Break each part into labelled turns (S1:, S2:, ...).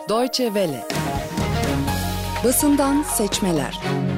S1: Deutsche Welle. Basından seçmeler.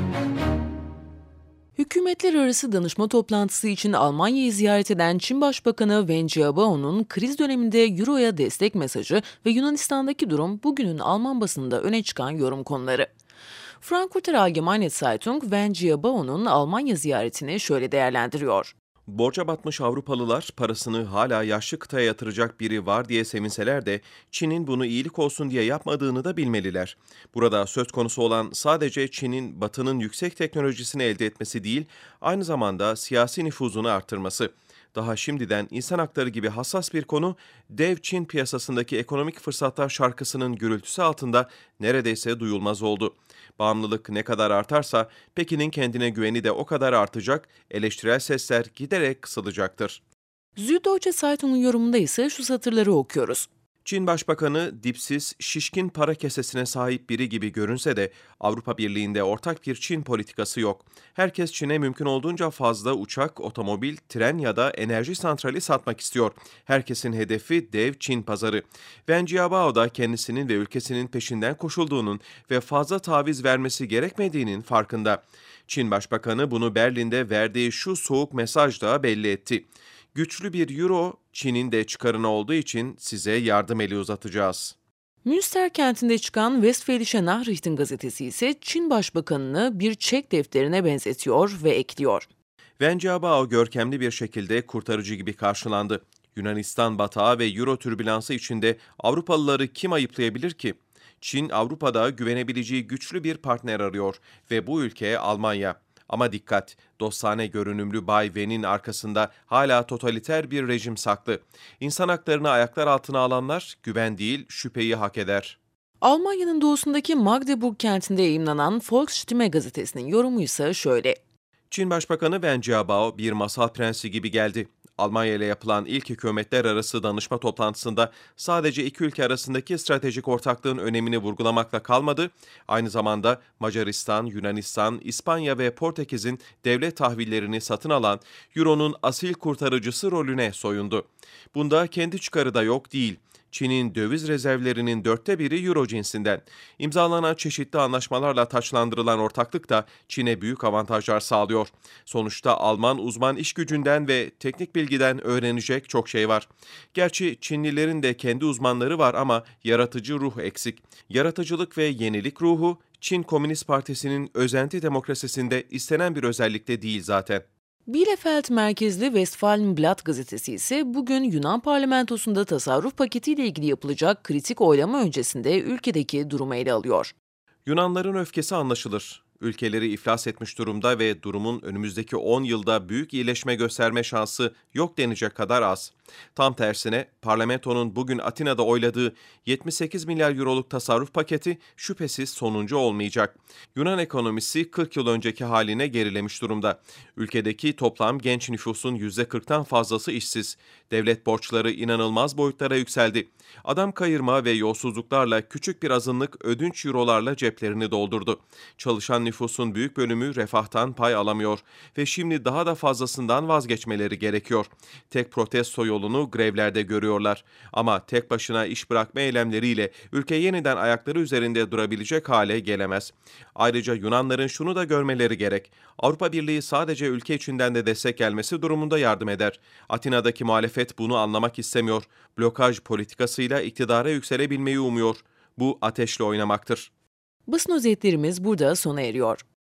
S2: Hükümetler arası danışma toplantısı için Almanya'yı ziyaret eden Çin Başbakanı Wen Jiabao'nun kriz döneminde Euro'ya destek mesajı ve Yunanistan'daki durum bugünün Alman basınında öne çıkan yorum konuları. Frankfurter Allgemeine Zeitung, Wen Jiabao'nun Almanya ziyaretini şöyle değerlendiriyor.
S3: Borca batmış Avrupalılar parasını hala yaşlı kıtaya yatıracak biri var diye sevinseler de Çin'in bunu iyilik olsun diye yapmadığını da bilmeliler. Burada söz konusu olan sadece Çin'in Batı'nın yüksek teknolojisini elde etmesi değil, aynı zamanda siyasi nüfuzunu artırması. Daha şimdiden insan hakları gibi hassas bir konu, dev Çin piyasasındaki ekonomik fırsatlar şarkısının gürültüsü altında neredeyse duyulmaz oldu. Bağımlılık ne kadar artarsa Pekin'in kendine güveni de o kadar artacak, eleştirel sesler giderek kısılacaktır.
S2: Süddeutsche Zeitung'un yorumunda ise şu satırları okuyoruz.
S3: Çin Başbakanı dipsiz, şişkin para kesesine sahip biri gibi görünse de Avrupa Birliği'nde ortak bir Çin politikası yok. Herkes Çin'e mümkün olduğunca fazla uçak, otomobil, tren ya da enerji santrali satmak istiyor. Herkesin hedefi dev Çin pazarı. Wen Jiabao da kendisinin ve ülkesinin peşinden koşulduğunun ve fazla taviz vermesi gerekmediğinin farkında. Çin Başbakanı bunu Berlin'de verdiği şu soğuk mesajla belli etti. Güçlü bir euro, Çin'in de çıkarına olduğu için size yardım eli uzatacağız.
S2: Münster kentinde çıkan Westfälische Nachrichten gazetesi ise Çin Başbakanını bir çek defterine benzetiyor ve ekliyor.
S3: Wen Jiabao görkemli bir şekilde kurtarıcı gibi karşılandı. Yunanistan batağı ve euro türbülansı içinde Avrupalıları kim ayıplayabilir ki? Çin, Avrupa'da güvenebileceği güçlü bir partner arıyor ve bu ülke Almanya. Ama dikkat, dostane görünümlü Bay Wen'in arkasında hala totaliter bir rejim saklı. İnsan haklarını ayaklar altına alanlar güven değil, şüpheyi hak eder.
S2: Almanya'nın doğusundaki Magdeburg kentinde yayımlanan Volksstimme gazetesinin yorumu ise şöyle.
S3: Çin Başbakanı Wen Jiabao bir masal prensi gibi geldi. Almanya ile yapılan ilk hükümetler arası danışma toplantısında sadece iki ülke arasındaki stratejik ortaklığın önemini vurgulamakla kalmadı, aynı zamanda Macaristan, Yunanistan, İspanya ve Portekiz'in devlet tahvillerini satın alan Euro'nun asil kurtarıcısı rolüne soyundu. Bunda kendi çıkarı da yok değil. Çin'in döviz rezervlerinin 1/4 Euro cinsinden. İmzalanan çeşitli anlaşmalarla taçlandırılan ortaklık da Çin'e büyük avantajlar sağlıyor. Sonuçta Alman uzman iş gücünden ve teknik bilgiden öğrenecek çok şey var. Gerçi Çinlilerin de kendi uzmanları var ama yaratıcı ruh eksik. Yaratıcılık ve yenilik ruhu Çin Komünist Partisi'nin özenti demokrasisinde istenen bir özellik de değil zaten.
S2: Bielefeld merkezli Westfalenblatt gazetesi ise bugün Yunan parlamentosunda tasarruf paketiyle ilgili yapılacak kritik oylama öncesinde ülkedeki durumu ele alıyor.
S3: Yunanların öfkesi anlaşılır. Ülkeleri iflas etmiş durumda ve durumun önümüzdeki 10 yılda büyük iyileşme gösterme şansı yok denecek kadar az. Tam tersine parlamentonun bugün Atina'da oyladığı 78 milyar euroluk tasarruf paketi şüphesiz sonuncu olmayacak. Yunan ekonomisi 40 yıl önceki haline gerilemiş durumda. Ülkedeki toplam genç nüfusun %40'tan fazlası işsiz. Devlet borçları inanılmaz boyutlara yükseldi. Adam kayırma ve yolsuzluklarla küçük bir azınlık ödünç eurolarla ceplerini doldurdu. Çalışan nüfusun büyük bölümü refahtan pay alamıyor ve şimdi daha da fazlasından vazgeçmeleri gerekiyor. Tek protesto yolunu grevlerde görüyorlar. Ama tek başına iş bırakma eylemleriyle ülke yeniden ayakları üzerinde durabilecek hale gelemez. Ayrıca Yunanların şunu da görmeleri gerek. Avrupa Birliği sadece ülke içinden de destek gelmesi durumunda yardım eder. Atina'daki muhalefet bunu anlamak istemiyor. Blokaj politikasıyla iktidara yükselebilmeyi umuyor. Bu ateşle oynamaktır.
S2: Basın özetlerimiz burada sona eriyor.